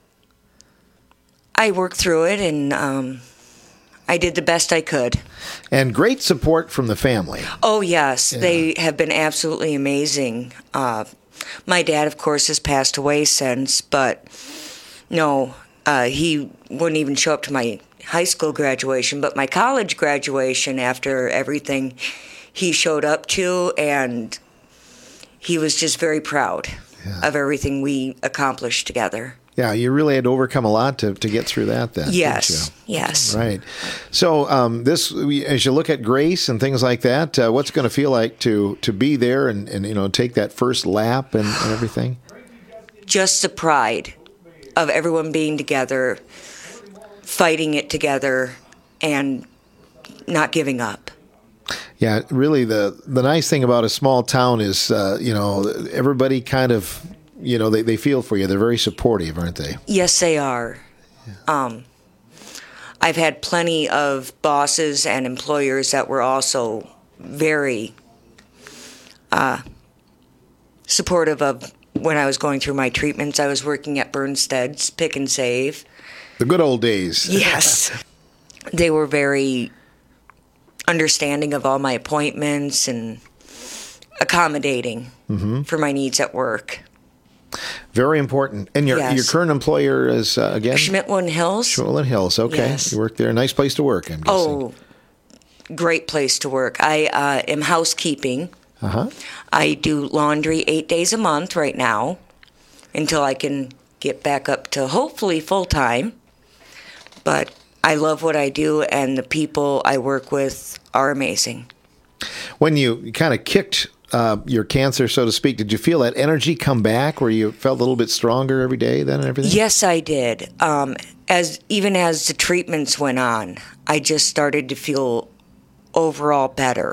I worked through it, and um, I did the best I could. And great support from the family. Oh, yes. Yeah. They have been absolutely amazing. Uh, my dad, of course, has passed away since, but no, uh, he wouldn't even show up to my high school graduation, but my college graduation, after everything, he showed up to, and he was just very proud yeah. of everything we accomplished together. Yeah, you really had to overcome a lot to, to get through that then. Yes, yes. Right. So um, this, as you look at Grace and things like that, uh, what's it going to feel like to, to be there and, and, you know, take that first lap and, and everything? Just the pride of everyone being together, fighting it together, and not giving up. Yeah, really the, the nice thing about a small town is, uh, you know, everybody kind of... You know, they, they feel for you. They're very supportive, aren't they? Yes, they are. Yeah. Um, I've had plenty of bosses and employers that were also very uh, supportive of when I was going through my treatments. I was working at Bernstead's Pick and Save. The good old days. Yes. They were very understanding of all my appointments and accommodating mm-hmm. for my needs at work. Very important. And your yes. your current employer is, uh, again? Schmidt-Wood Hills. Schmidt-Wood Hills, okay. Yes. You work there. Nice place to work, I'm guessing. Oh, great place to work. I uh, am housekeeping. Uh-huh. I do laundry eight days a month right now until I can get back up to hopefully full-time. But I love what I do, and the people I work with are amazing. When you kind of kicked... Uh, your cancer, so to speak, did you feel that energy come back where you felt a little bit stronger every day then and everything? Yes, I did. Um, as even as the treatments went on, I just started to feel overall better.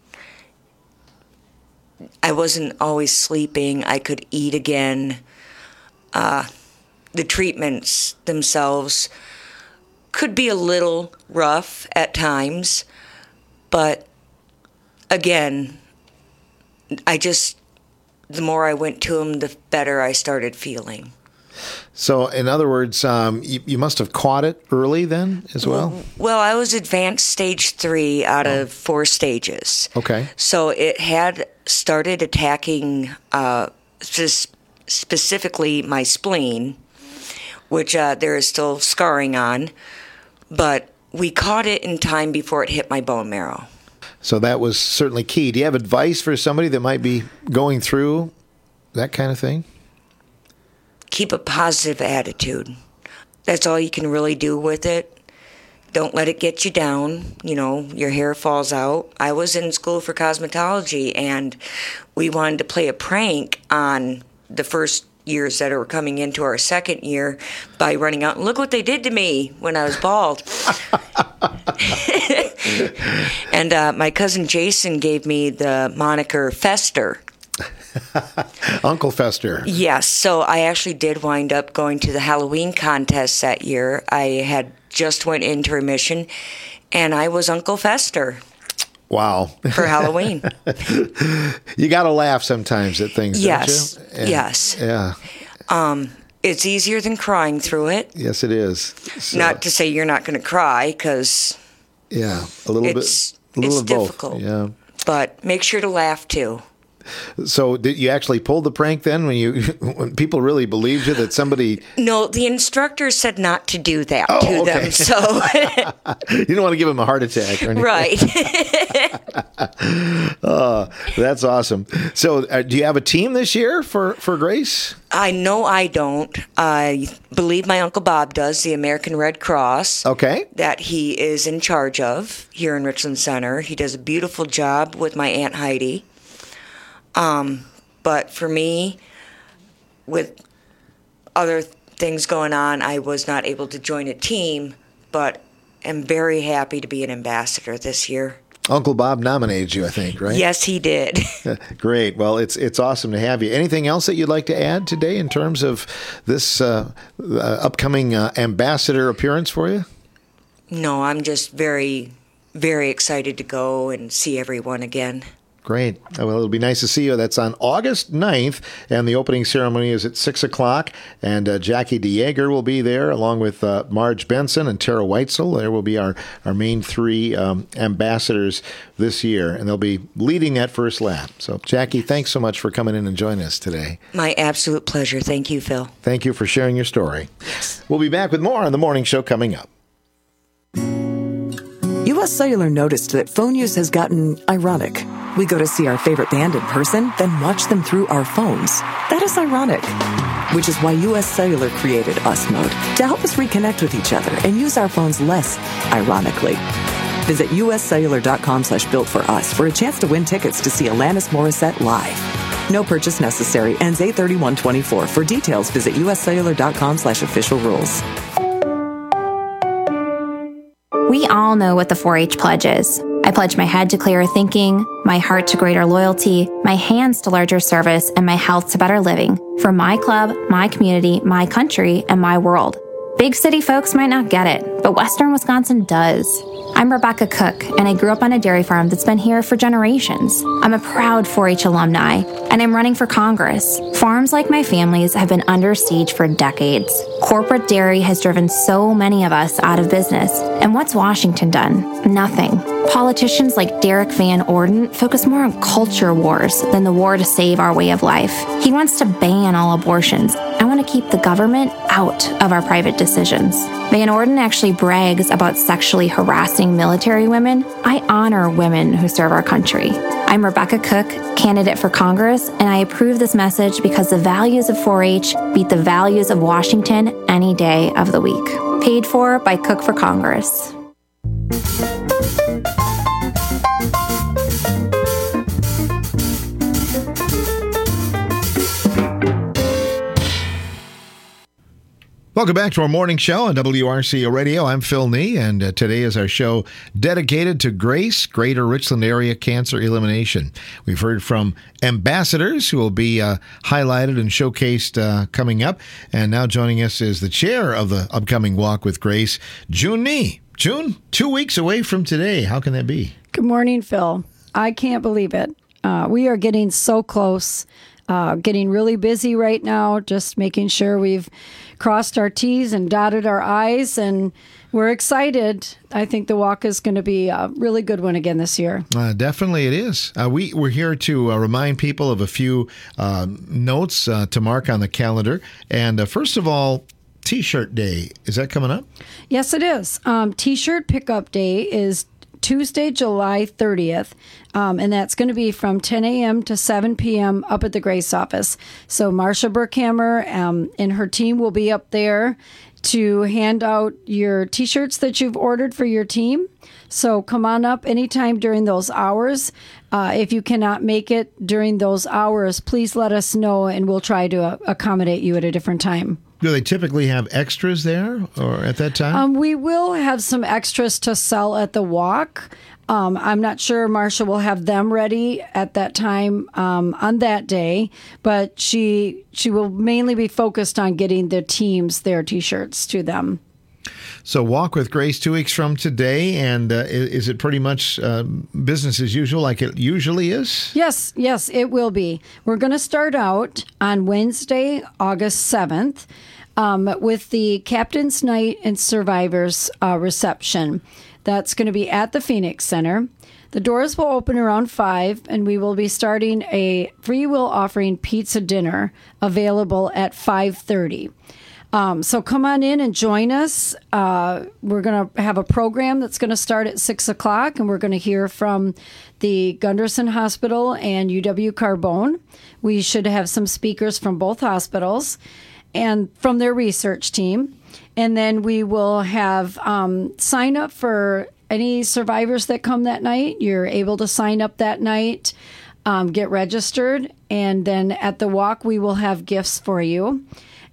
I wasn't always sleeping. I could eat again. Uh, the treatments themselves could be a little rough at times, but again, I just, the more I went to them, the better I started feeling. So, in other words, um, you, you must have caught it early then as well? Well, well I was advanced stage three out oh. of four stages. Okay. So it had started attacking uh, sp- specifically my spleen, which uh, there is still scarring on, but we caught it in time before it hit my bone marrow. So that was certainly key. Do you have advice for somebody that might be going through that kind of thing? Keep a positive attitude. That's all you can really do with it. Don't let it get you down. You know, your hair falls out. I was in school for cosmetology, and we wanted to play a prank on the first years that are coming into our second year by running out and look what they did to me when I was bald. And uh, my cousin Jason gave me the moniker Fester. Uncle Fester. Yes, so I actually did wind up going to the Halloween contest that year. I had just went into remission, and I was Uncle Fester. Wow. For Halloween. You got to laugh sometimes at things, yes. don't you? And, yes. Yeah. Um, it's easier than crying through it. Yes, it is. So, not to say you're not going to cry, because yeah, a little it's, bit, a little it's of both. difficult. Yeah. But make sure to laugh too. So did you actually pull the prank then when you when people really believed you that somebody? No, the instructor said not to do that Oh, to okay. them. So You don't want to give them a heart attack or anything. right. Oh, that's awesome. So uh, do you have a team this year for, for Grace? I know I don't. I believe my Uncle Bob does, the American Red Cross. Okay. That he is in charge of here in Richland Center. He does a beautiful job with my Aunt Heidi. Um, but for me, with other things going on, I was not able to join a team, but am very happy to be an ambassador this year. Uncle Bob nominated you, I think, right? Yes, he did. Great. Well, it's it's awesome to have you. Anything else that you'd like to add today in terms of this uh, uh, upcoming uh, ambassador appearance for you? No, I'm just very, very excited to go and see everyone again. Great. Well, it'll be nice to see you. That's on August ninth, and the opening ceremony is at six o'clock. And uh, Jackie DeYager will be there, along with uh, Marge Benson and Tara Weitzel. There will be our, our main three um, ambassadors this year, and they'll be leading that first lap. So, Jackie, thanks so much for coming in and joining us today. My absolute pleasure. Thank you, Phil. Thank you for sharing your story. We'll be back with more on the morning show coming up. U S Cellular noticed that phone use has gotten ironic. We go to see our favorite band in person, then watch them through our phones. That is ironic. Which is why U S Cellular created Us Mode to help us reconnect with each other and use our phones less ironically. Visit uscellular.com slash built for us for a chance to win tickets to see Alanis Morissette live. No purchase necessary. Ends eight thirty-one twenty-four. For details, visit uscellular.com slash official rules. We all know what the four H pledge is. I pledge my head to clearer thinking, my heart to greater loyalty, my hands to larger service, and my health to better living for my club, my community, my country, and my world. Big city folks might not get it, but Western Wisconsin does. I'm Rebecca Cook, and I grew up on a dairy farm that's been here for generations. I'm a proud four H alumni, and I'm running for Congress. Farms like my family's have been under siege for decades. Corporate dairy has driven so many of us out of business. And what's Washington done? Nothing. Politicians like Derek Van Orden focus more on culture wars than the war to save our way of life. He wants to ban all abortions. I want to keep the government out of our private decisions. Van Orden actually brags about sexually harassing military women. I honor women who serve our country. I'm Rebecca Cook, candidate for Congress, and I approve this message because the values of four H beat the values of Washington any day of the week. Paid for by Cook for Congress. Welcome back to our morning show on W R C O Radio. I'm Phil Nee, and uh, today is our show dedicated to GRACE, Greater Richland Area Cancer Elimination. We've heard from ambassadors who will be uh, highlighted and showcased uh, coming up, and now joining us is the chair of the upcoming Walk with Grace, June Nee. June, two weeks away from today. How can that be? Good morning, Phil. I can't believe it. Uh, we are getting so close. Uh, getting really busy right now, just making sure we've crossed our T's and dotted our I's, and we're excited. I think the walk is going to be a really good one again this year. Uh, definitely it is. Uh, we, we're here to uh, remind people of a few uh, notes uh, to mark on the calendar. And uh, first of all, T-shirt Day. Is that coming up? Yes, it is. Um, T-shirt Pickup Day is Tuesday, July thirtieth, um, and that's going to be from ten a.m. to seven p.m. up at the Grace office. So Marsha Burkhammer um, and her team will be up there to hand out your T-shirts that you've ordered for your team. So come on up anytime during those hours. Uh, if you cannot make it during those hours, please let us know, and we'll try to uh, accommodate you at a different time. Do they typically have extras there or at that time? Um, we will have some extras to sell at the walk. Um, I'm not sure Marsha will have them ready at that time um, on that day, but she she will mainly be focused on getting the teams their T-shirts to them. So Walk with Grace two weeks from today, and uh, is it pretty much uh, business as usual like it usually is? Yes, yes, it will be. We're going to start out on Wednesday, August seventh, um, with the Captain's Night and Survivors uh, reception. That's going to be at the Phoenix Center. The doors will open around five, and we will be starting a free will offering pizza dinner available at five thirty. Um, so come on in and join us. Uh, we're going to have a program that's going to start at six o'clock, and we're going to hear from the Gunderson Hospital and U W Carbone. We should have some speakers from both hospitals and from their research team. And then we will have um, sign up for any survivors that come that night. You're able to sign up that night, um, get registered, and then at the walk, we will have gifts for you.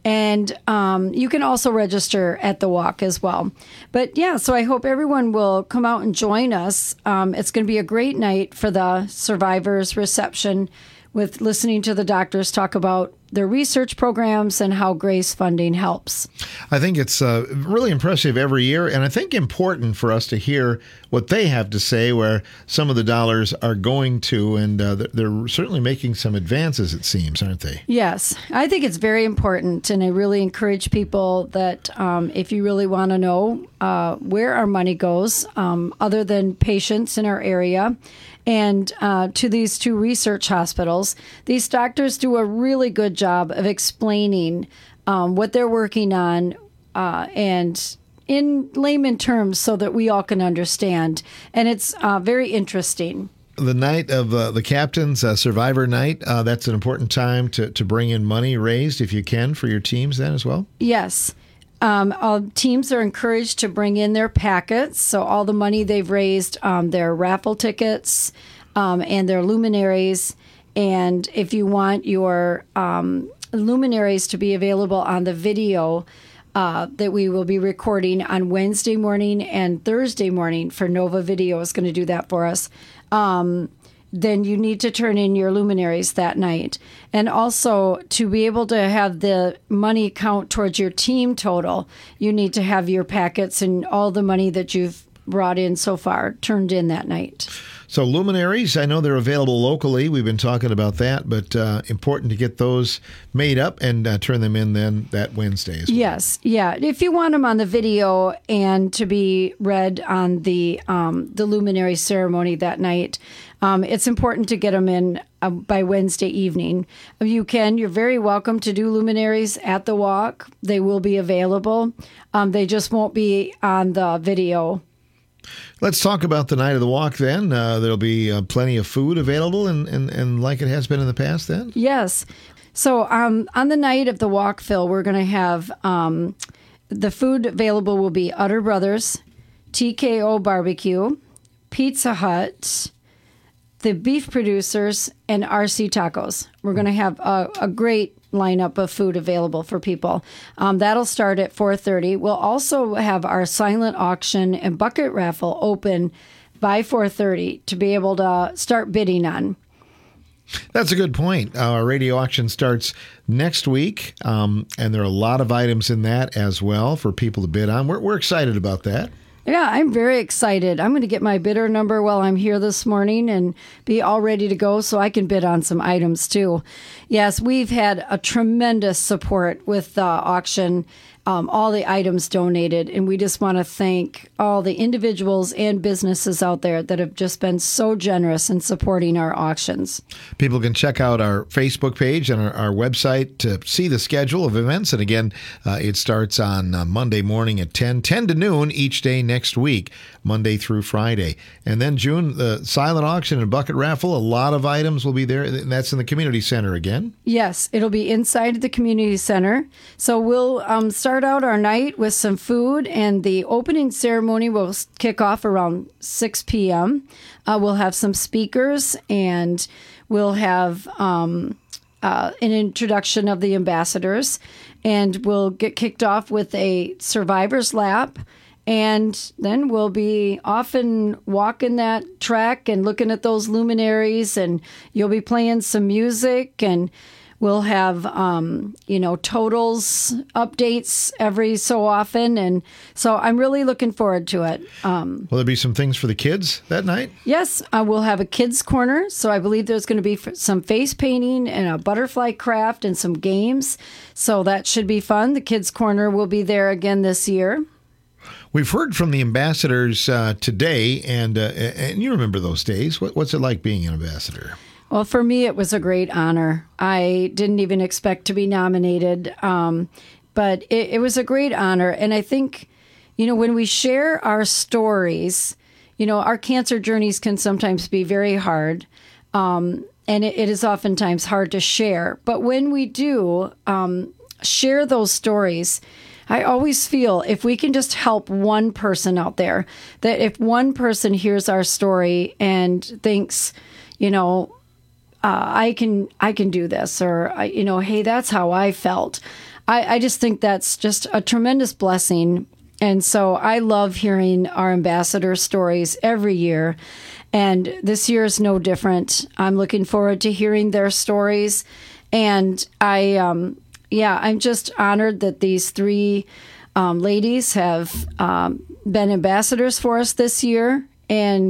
And um, you can also register at the walk as well. But yeah, so I hope everyone will come out and join us. Um, it's going to be a great night for the survivors reception with listening to the doctors talk about their research programs and how GRACE funding helps. I think it's uh, really impressive every year, and I think important for us to hear what they have to say, where some of the dollars are going to, and uh, they're certainly making some advances, it seems, aren't they? Yes, I think it's very important, and I really encourage people that um, if you really want to know uh, where our money goes, um, other than patients in our area, and uh, to these two research hospitals, these doctors do a really good job of explaining um, what they're working on uh, and in layman terms so that we all can understand. And it's uh, very interesting. The night of uh, the captain's uh, survivor night, uh, that's an important time to, to bring in money raised, if you can, for your teams then as well? Yes. Um, all teams are encouraged to bring in their packets. So all the money they've raised, um, their raffle tickets um, and their luminaries. And if you want your um, luminaries to be available on the video uh, that we will be recording on Wednesday morning and Thursday morning, for Nova Video is going to do that for us, um, then you need to turn in your luminaries that night. And also, to be able to have the money count towards your team total, you need to have your packets and all the money that you've brought in so far turned in that night. So luminaries, I know they're available locally. We've been talking about that, but uh, important to get those made up and uh, turn them in then that Wednesday as well. Yes, yeah. If you want them on the video and to be read on the um, the luminary ceremony that night, um, it's important to get them in uh, by Wednesday evening. You can, you're very welcome to do luminaries at the walk. They will be available. Um, they just won't be on the video. Let's talk about the night of the walk then. Uh, there'll be uh, plenty of food available and, and, and like it has been in the past then? Yes. So um, on the night of the walk, Phil, we're going to have um, the food available will be Utter Brothers, T K O Barbecue, Pizza Hut, the Beef Producers, and R C Tacos. We're going to have a, a great lineup of food available for people. Um, that'll start at four thirty. We'll also have our silent auction and bucket raffle open by four thirty to be able to start bidding on. That's a good point. Our radio auction starts next week, um, and there are a lot of items in that as well for people to bid on. We're, we're excited about that. Yeah, I'm very excited. I'm going to get my bidder number while I'm here this morning and be all ready to go so I can bid on some items too. Yes, we've had a tremendous support with the auction, um, all the items donated, and we just want to thank all the individuals and businesses out there that have just been so generous in supporting our auctions. People can check out our Facebook page and our, our website to see the schedule of events. And again, uh, it starts on uh, Monday morning at ten, ten to noon each day next week, Monday through Friday. And then June, the silent auction and bucket raffle, a lot of items will be there. And that's in the community center again. Yes, it'll be inside the community center. So we'll um, start out our night with some food, and the opening ceremony will kick off around six p.m. Uh, we'll have some speakers, and we'll have um, uh, an introduction of the ambassadors, and we'll get kicked off with a survivor's lap. And then we'll be off and walking that track and looking at those luminaries, and you'll be playing some music, and we'll have, um, you know, totals updates every so often. And so I'm really looking forward to it. Um, Will there be some things for the kids that night? Yes, uh, we'll have a kids' corner. So I believe there's going to be some face painting and a butterfly craft and some games. So that should be fun. The kids' corner will be there again this year. We've heard from the ambassadors uh, today, and uh, and you remember those days. What, what's it like being an ambassador? Well, for me, it was a great honor. I didn't even expect to be nominated, um, but it, it was a great honor. And I think, you know, when we share our stories, you know, our cancer journeys can sometimes be very hard, um, and it, it is oftentimes hard to share. But when we do um, share those stories, I always feel if we can just help one person out there, that if one person hears our story and thinks, you know, uh, I can I can do this, or, I, you know, hey, that's how I felt. I, I just think that's just a tremendous blessing. And so I love hearing our ambassador stories every year. And this year is no different. I'm looking forward to hearing their stories. And I, um, yeah, I'm just honored that these three um, ladies have um, been ambassadors for us this year. And